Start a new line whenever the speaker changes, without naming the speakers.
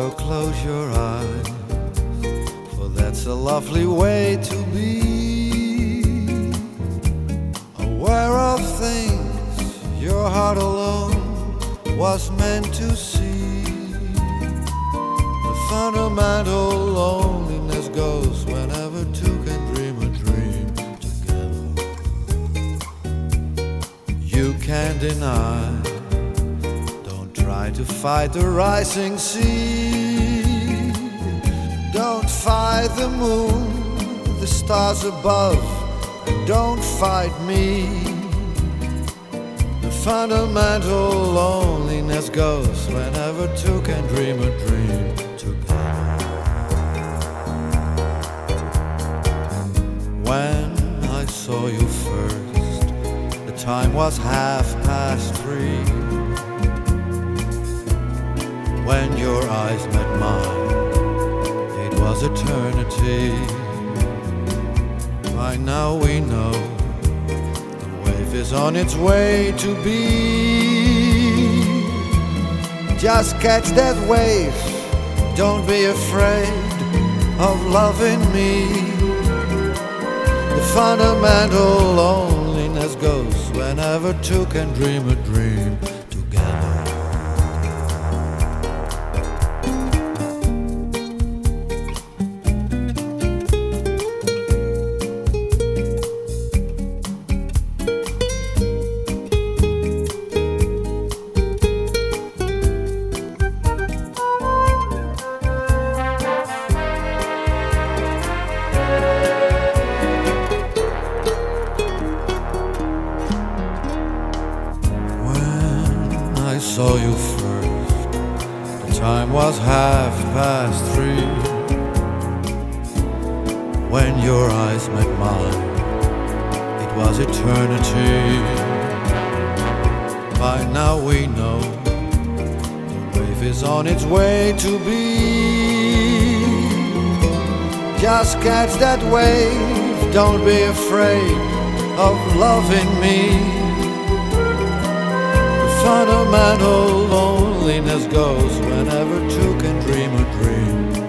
So close your eyes, for that's a lovely way to be. Aware of things your heart alone was meant to see. The fundamental loneliness goes whenever two can dream a dream together. You can't deny, try to fight the rising sea. Don't fight the moon, the stars above, and don't fight me. The fundamental loneliness goes whenever two can dream a dream together. When I saw you first, the time was 3:30. When your eyes met mine, it was eternity. By now we know the wave is on its way to be. Just catch that wave, don't be afraid of loving me. The fundamental loneliness goes whenever two can dream a dream together. I saw you first, the time was 3:30. When your eyes met mine, it was eternity. By now we know the wave is on its way to be. Just catch that wave, don't be afraid of loving me. Fundamental loneliness goes whenever two can dream a dream